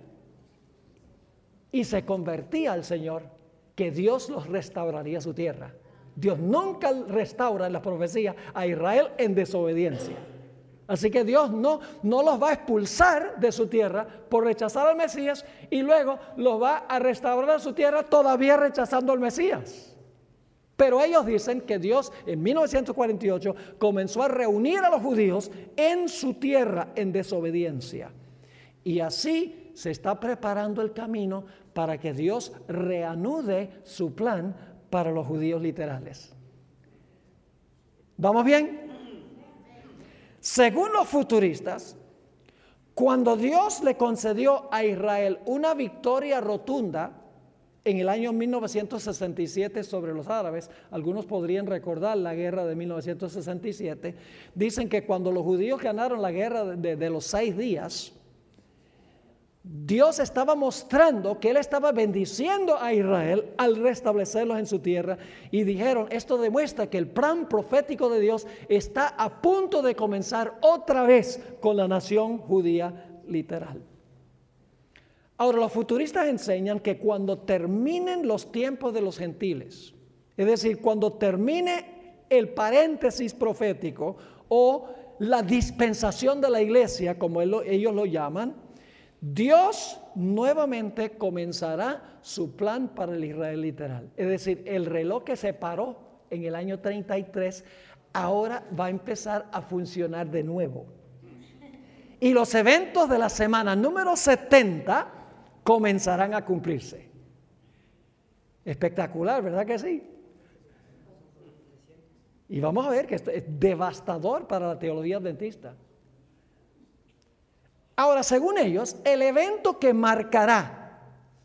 y se convertía al Señor, que Dios los restauraría su tierra. Dios nunca restaura en la profecía a Israel en desobediencia. Así que Dios no, no los va a expulsar de su tierra por rechazar al Mesías y luego los va a restaurar a su tierra todavía rechazando al Mesías. Pero ellos dicen que Dios en mil novecientos cuarenta y ocho comenzó a reunir a los judíos en su tierra en desobediencia. Y así se está preparando el camino para que Dios reanude su plan para los judíos literales. ¿Vamos bien? Según los futuristas, cuando Dios le concedió a Israel una victoria rotunda en el año mil novecientos sesenta y siete sobre los árabes, algunos podrían recordar la guerra de mil novecientos sesenta y siete, dicen que cuando los judíos ganaron la guerra de, de, de los seis días, Dios estaba mostrando que Él estaba bendiciendo a Israel al restablecerlos en su tierra y dijeron, esto demuestra que el plan profético de Dios está a punto de comenzar otra vez con la nación judía literal. Ahora, los futuristas enseñan que cuando terminen los tiempos de los gentiles, es decir, cuando termine el paréntesis profético o la dispensación de la iglesia, como ellos lo llaman, Dios nuevamente comenzará su plan para el Israel literal. Es decir, el reloj que se paró en el año treinta y tres ahora va a empezar a funcionar de nuevo. Y los eventos de la semana número setenta comenzarán a cumplirse. Espectacular, ¿verdad que sí? Y vamos a ver que esto es devastador para la teología adventista. Ahora, según ellos, el evento que marcará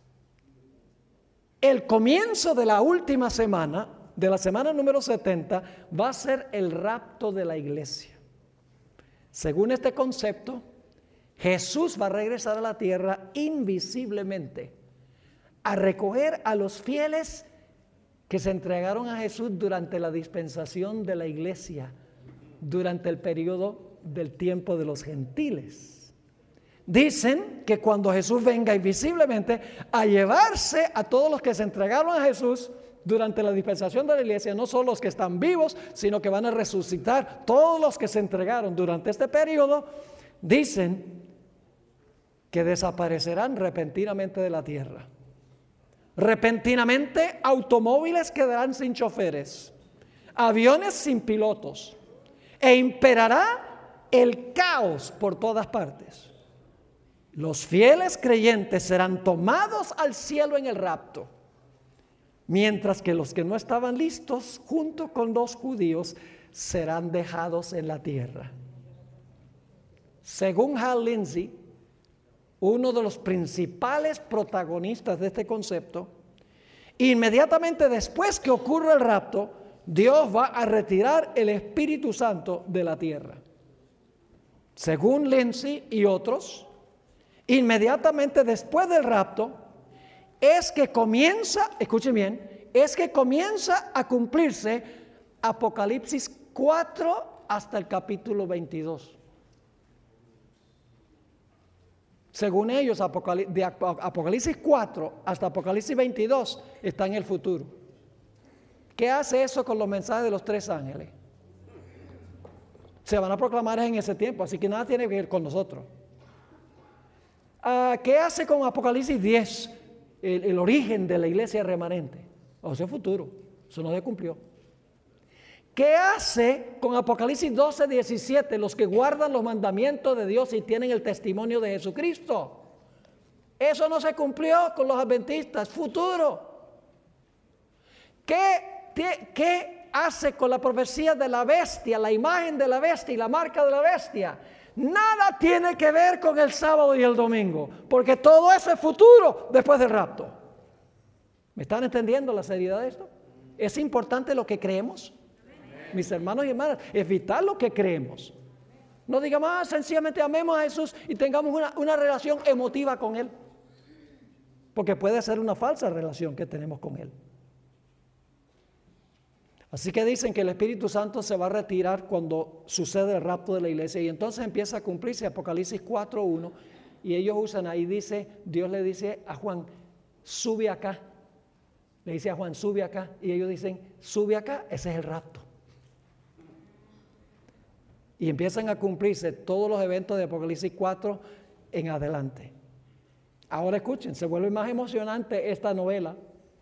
el comienzo de la última semana, de la semana número setenta, va a ser el rapto de la iglesia. Según este concepto, Jesús va a regresar a la tierra invisiblemente a recoger a los fieles que se entregaron a Jesús durante la dispensación de la iglesia, durante el periodo del tiempo de los gentiles. Dicen que cuando Jesús venga invisiblemente a llevarse a todos los que se entregaron a Jesús durante la dispensación de la iglesia, no solo los que están vivos, sino que van a resucitar todos los que se entregaron durante este periodo, dicen que desaparecerán repentinamente de la tierra. Repentinamente automóviles quedarán sin choferes, aviones sin pilotos, e imperará el caos por todas partes. Los fieles creyentes serán tomados al cielo en el rapto, mientras que los que no estaban listos, junto con los judíos, serán dejados en la tierra. Según Hal Lindsey, uno de los principales protagonistas de este concepto, inmediatamente después que ocurra el rapto, Dios va a retirar el Espíritu Santo de la tierra. Según Lindsey y otros, inmediatamente después del rapto es que comienza, escuchen bien, es que comienza a cumplirse Apocalipsis cuatro hasta el capítulo veintidós. Según ellos, de Apocalipsis cuatro hasta Apocalipsis veintidós está en el futuro. ¿Qué hace eso con los mensajes de los tres ángeles? Se van a proclamar en ese tiempo, así que nada tiene que ver con nosotros. Uh, ¿Qué hace con Apocalipsis diez? El, el origen de la iglesia remanente. O sea, futuro. Eso no se cumplió. ¿Qué hace con Apocalipsis doce, diecisiete? Los que guardan los mandamientos de Dios y tienen el testimonio de Jesucristo. Eso no se cumplió con los adventistas. Futuro. ¿Qué, qué, qué hace con la profecía de la bestia, la imagen de la bestia y la marca de la bestia? Nada tiene que ver con el sábado y el domingo, porque todo eso es futuro después del rapto. ¿Me están entendiendo la seriedad de esto? ¿Es importante lo que creemos? Mis hermanos y hermanas, es vital lo que creemos. No digamos, ah, sencillamente amemos a Jesús y tengamos una, una relación emotiva con Él, porque puede ser una falsa relación que tenemos con Él. Así que dicen que el Espíritu Santo se va a retirar cuando sucede el rapto de la iglesia y entonces empieza a cumplirse Apocalipsis cuatro uno y ellos usan ahí, dice, Dios le dice a Juan, sube acá Le dice a Juan, sube acá. Y ellos dicen, sube acá, ese es el rapto. Y empiezan a cumplirse todos los eventos de Apocalipsis cuatro en adelante. Ahora escuchen, se vuelve más emocionante esta novela.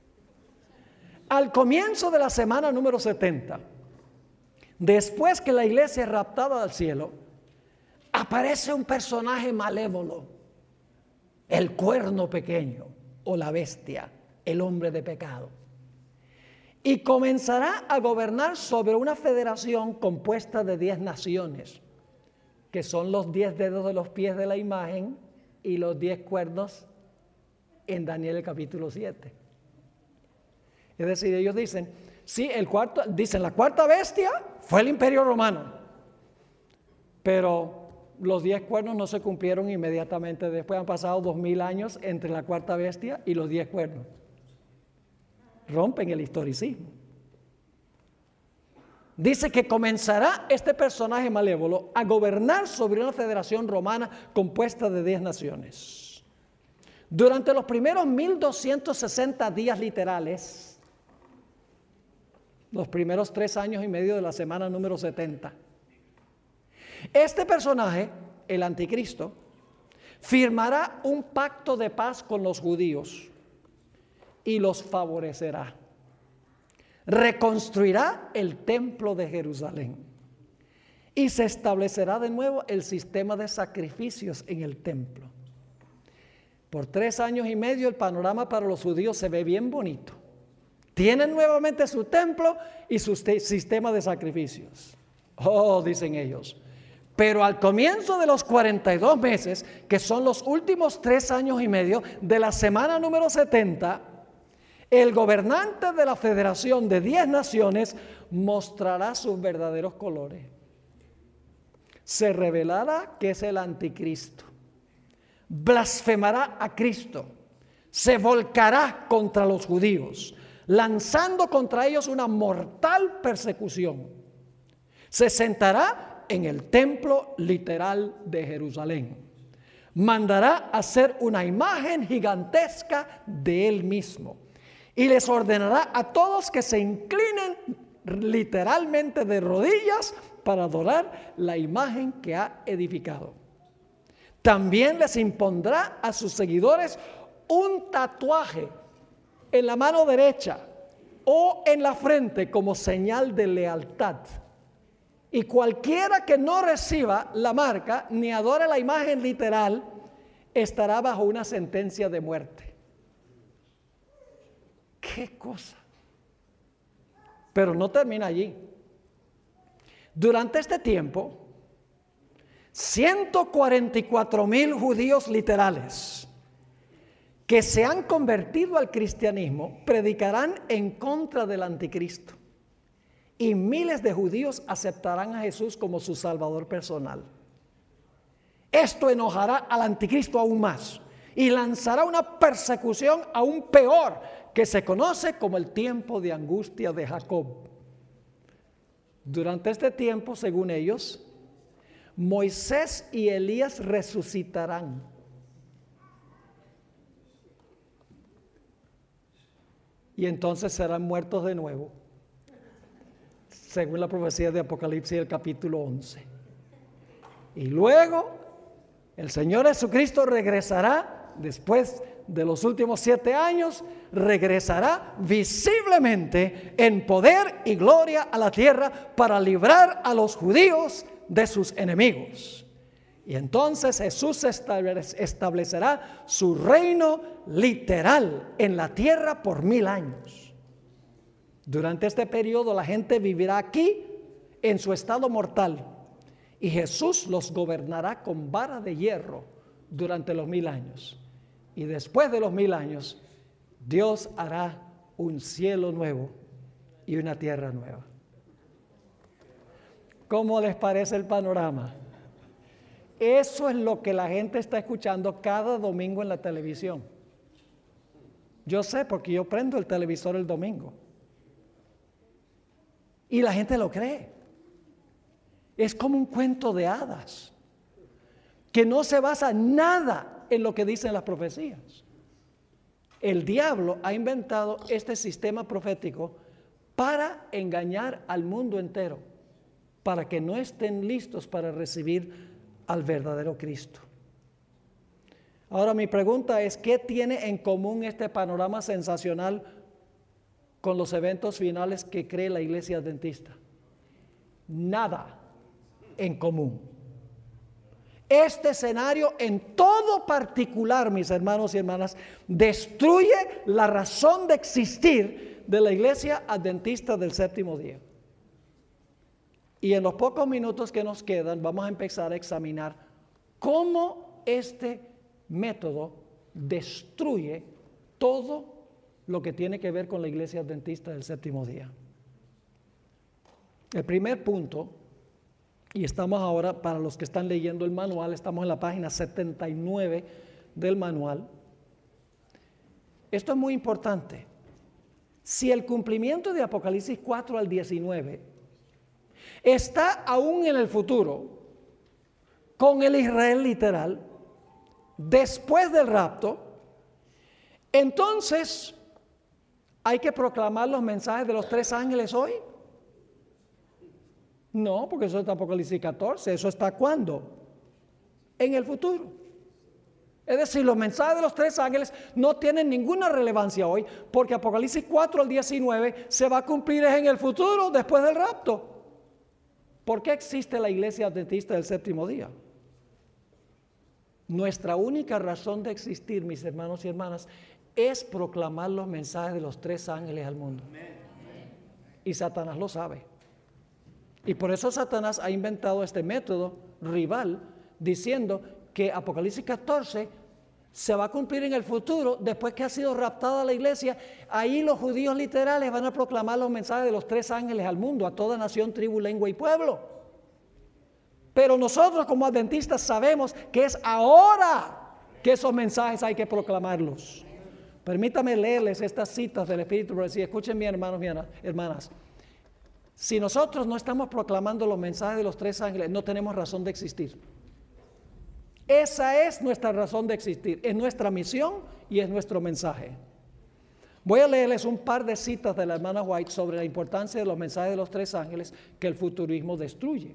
Al comienzo de la semana número setenta, después que la iglesia es raptada al cielo, aparece un personaje malévolo, el cuerno pequeño o la bestia, el hombre de pecado. Y comenzará a gobernar sobre una federación compuesta de diez naciones, que son los diez dedos de los pies de la imagen y los diez cuernos en Daniel el capítulo siete. Es decir, ellos dicen, sí, el cuarto, dicen la cuarta bestia fue el imperio romano, pero los diez cuernos no se cumplieron inmediatamente después, han pasado dos mil años entre la cuarta bestia y los diez cuernos. Rompen el historicismo. Dice que comenzará este personaje malévolo a gobernar sobre una federación romana compuesta de diez naciones. Durante los primeros mil doscientos sesenta días literales, los primeros tres años y medio de la semana número setenta, este personaje, el anticristo, firmará un pacto de paz con los judíos y los favorecerá. Reconstruirá el templo de Jerusalén y se establecerá de nuevo el sistema de sacrificios en el templo. Por tres años y medio el panorama para los judíos se ve bien bonito. Tienen nuevamente su templo y su sistema de sacrificios. Oh, dicen ellos. Pero al comienzo de los cuarenta y dos meses, que son los últimos tres años y medio de la semana número setenta, el gobernante de la federación de diez naciones mostrará sus verdaderos colores. Se revelará que es el anticristo. Blasfemará a Cristo. Se volcará contra los judíos, lanzando contra ellos una mortal persecución. Se sentará en el templo literal de Jerusalén. Mandará hacer una imagen gigantesca de él mismo. Y les ordenará a todos que se inclinen literalmente de rodillas para adorar la imagen que ha edificado. También les impondrá a sus seguidores un tatuaje en la mano derecha o en la frente como señal de lealtad. Y cualquiera que no reciba la marca ni adore la imagen literal estará bajo una sentencia de muerte. ¡Qué cosa! Pero no termina allí. Durante este tiempo, ciento cuarenta y cuatro mil judíos literales que se han convertido al cristianismo predicarán en contra del anticristo. Y miles de judíos aceptarán a Jesús como su salvador personal. Esto enojará al anticristo aún más y lanzará una persecución aún peor, que se conoce como el tiempo de angustia de Jacob. Durante este tiempo, según ellos, Moisés y Elías resucitarán. Y entonces serán muertos de nuevo, según la profecía de Apocalipsis del capítulo once. Y luego el Señor Jesucristo regresará después de los últimos siete años, regresará visiblemente en poder y gloria a la tierra para librar a los judíos de sus enemigos. Y entonces Jesús establecerá su reino literal en la tierra por mil años. Durante este periodo la gente vivirá aquí en su estado mortal y Jesús los gobernará con vara de hierro durante los mil años. Y después de los mil años, Dios hará un cielo nuevo y una tierra nueva. ¿Cómo les parece el panorama? Eso es lo que la gente está escuchando cada domingo en la televisión. Yo sé porque yo prendo el televisor el domingo. Y la gente lo cree. Es como un cuento de hadas, que no se basa nada en lo que dicen las profecías. El diablo ha inventado este sistema profético para engañar al mundo entero, para que no estén listos para recibir al verdadero Cristo. Ahora mi pregunta es, ¿qué tiene en común este panorama sensacional con los eventos finales que cree la Iglesia Adventista? Nada en común. Este escenario en todo particular, mis hermanos y hermanas, destruye la razón de existir de la Iglesia Adventista del Séptimo Día. Y en los pocos minutos que nos quedan vamos a empezar a examinar cómo este método destruye todo lo que tiene que ver con la Iglesia Adventista del Séptimo Día. El primer punto, y estamos ahora, para los que están leyendo el manual, estamos en la página setenta y nueve del manual. Esto es muy importante. Si el cumplimiento de Apocalipsis cuatro al diecinueve está aún en el futuro, con el Israel literal, después del rapto, entonces ¿hay que proclamar los mensajes de los tres ángeles hoy? No, porque eso está en Apocalipsis catorce. ¿Eso está cuándo? En el futuro. Es decir, los mensajes de los tres ángeles no tienen ninguna relevancia hoy, porque Apocalipsis cuatro al diecinueve se va a cumplir en el futuro, después del rapto. ¿Por qué existe la Iglesia Adventista del Séptimo Día? Nuestra única razón de existir, mis hermanos y hermanas, es proclamar los mensajes de los tres ángeles al mundo. Y Satanás lo sabe. Y por eso Satanás ha inventado este método rival, diciendo que Apocalipsis catorce se va a cumplir en el futuro, después que ha sido raptada la iglesia. Ahí los judíos literales van a proclamar los mensajes de los tres ángeles al mundo, a toda nación, tribu, lengua y pueblo. Pero nosotros como adventistas sabemos que es ahora que esos mensajes hay que proclamarlos. Permítame leerles estas citas del Espíritu para decir, escuchen bien, hermanos y hermanas. Si nosotros no estamos proclamando los mensajes de los tres ángeles, no tenemos razón de existir. Esa es nuestra razón de existir, es nuestra misión y es nuestro mensaje. Voy a leerles un par de citas de la hermana White sobre la importancia de los mensajes de los tres ángeles que el futurismo destruye.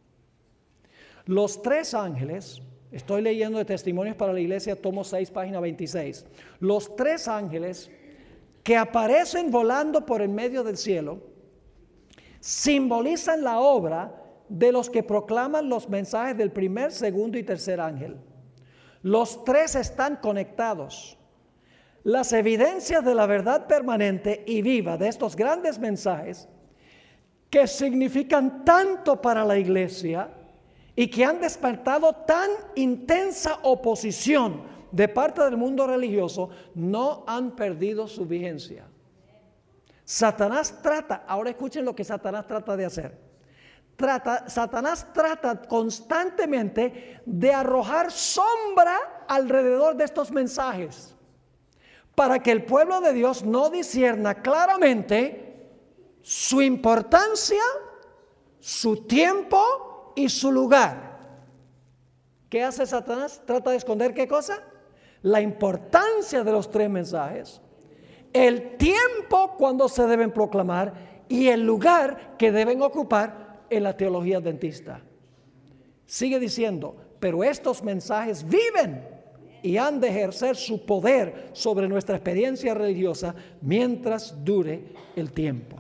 Los tres ángeles, estoy leyendo de Testimonios para la Iglesia, tomo seis, página veintiséis. Los tres ángeles que aparecen volando por el medio del cielo simbolizan la obra de los que proclaman los mensajes del primer, segundo y tercer ángel. Los tres están conectados. Las evidencias de la verdad permanente y viva de estos grandes mensajes, que significan tanto para la iglesia y que han despertado tan intensa oposición de parte del mundo religioso, no han perdido su vigencia. Satanás trata, ahora escuchen lo que Satanás trata de hacer. Trata, Satanás trata constantemente de arrojar sombra alrededor de estos mensajes, para que el pueblo de Dios no discierna claramente su importancia, su tiempo y su lugar. ¿Qué hace Satanás? Trata de esconder ¿qué cosa? La importancia de los tres mensajes, el tiempo cuando se deben proclamar y el lugar que deben ocupar en la teología adventista. Sigue diciendo, pero estos mensajes viven y han de ejercer su poder sobre nuestra experiencia religiosa mientras dure el tiempo.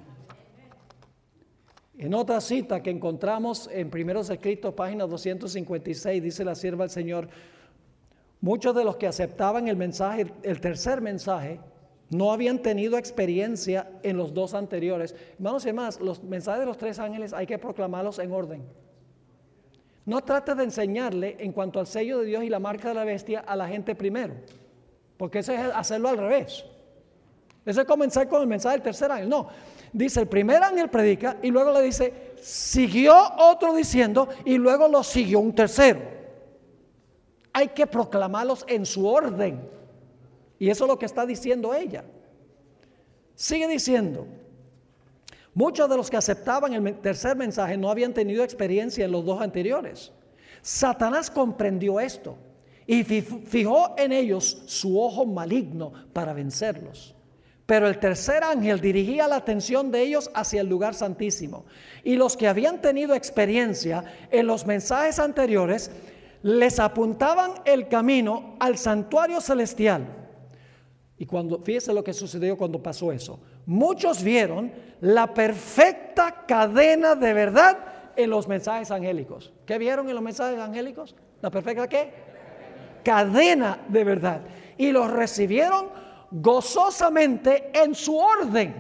En otra cita que encontramos en Primeros Escritos, página doscientos cincuenta y seis, dice la sierva del Señor, muchos de los que aceptaban el mensaje, el tercer mensaje, no habían tenido experiencia en los dos anteriores. Hermanos y hermanas, los mensajes de los tres ángeles hay que proclamarlos en orden. No trate de enseñarle en cuanto al sello de Dios y la marca de la bestia a la gente primero, porque eso es hacerlo al revés. Eso es comenzar con el mensaje del tercer ángel. No, dice el primer ángel predica y luego le dice, siguió otro diciendo y luego lo siguió un tercero. Hay que proclamarlos en su orden. Y eso es lo que está diciendo ella. Sigue diciendo, muchos de los que aceptaban el tercer mensaje no habían tenido experiencia en los dos anteriores. Satanás comprendió esto y fijó en ellos su ojo maligno para vencerlos. Pero el tercer ángel dirigía la atención de ellos hacia el lugar santísimo. Y los que habían tenido experiencia en los mensajes anteriores les apuntaban el camino al santuario celestial. Y cuando, fíjese lo que sucedió cuando pasó eso. Muchos vieron la perfecta cadena de verdad en los mensajes angélicos. ¿Qué vieron en los mensajes angélicos? ¿La perfecta qué? Cadena de verdad. Y los recibieron gozosamente en su orden.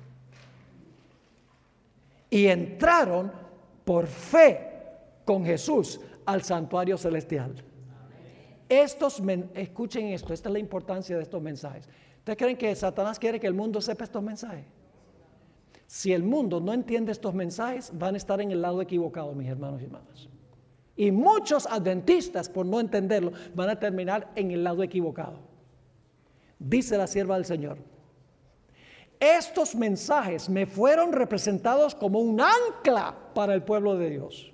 Y entraron por fe con Jesús al santuario celestial. Estos, escuchen esto, esta es la importancia de estos mensajes. ¿Ustedes creen que Satanás quiere que el mundo sepa estos mensajes? Si el mundo no entiende estos mensajes, van a estar en el lado equivocado, mis hermanos y hermanas. Y muchos adventistas, por no entenderlo, van a terminar en el lado equivocado. Dice la sierva del Señor: estos mensajes me fueron representados como un ancla para el pueblo de Dios.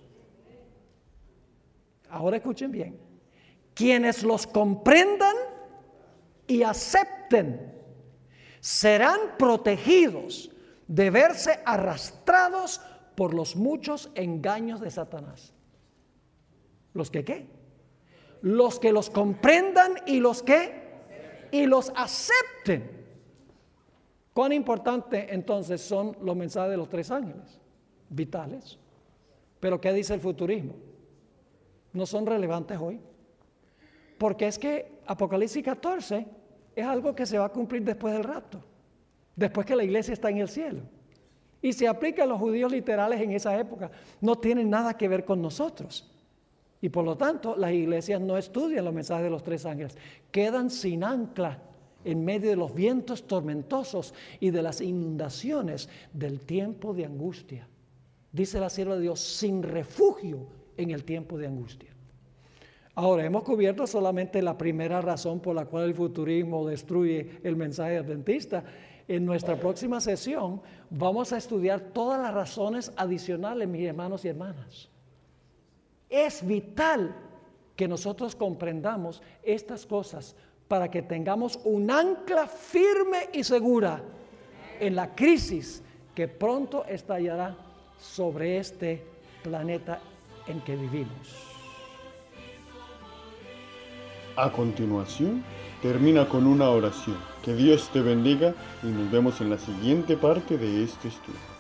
Ahora escuchen bien. Quienes los comprendan y acepten serán protegidos de verse arrastrados por los muchos engaños de Satanás. ¿Los que qué? Los que los comprendan y los que y los acepten. ¿Cuán importante entonces son los mensajes de los tres ángeles? Vitales. Pero ¿qué dice el futurismo? No son relevantes hoy. Porque es que Apocalipsis catorce es algo que se va a cumplir después del rapto, después que la iglesia está en el cielo. Y se aplica a los judíos literales en esa época. No tienen nada que ver con nosotros. Y por lo tanto, las iglesias no estudian los mensajes de los tres ángeles. Quedan sin ancla en medio de los vientos tormentosos y de las inundaciones del tiempo de angustia. Dice la sierva de Dios, sin refugio en el tiempo de angustia. Ahora, hemos cubierto solamente la primera razón por la cual el futurismo destruye el mensaje adventista. En nuestra próxima sesión vamos a estudiar todas las razones adicionales, mis hermanos y hermanas. Es vital que nosotros comprendamos estas cosas para que tengamos un ancla firme y segura en la crisis que pronto estallará sobre este planeta en que vivimos. A continuación, termina con una oración. Que Dios te bendiga y nos vemos en la siguiente parte de este estudio.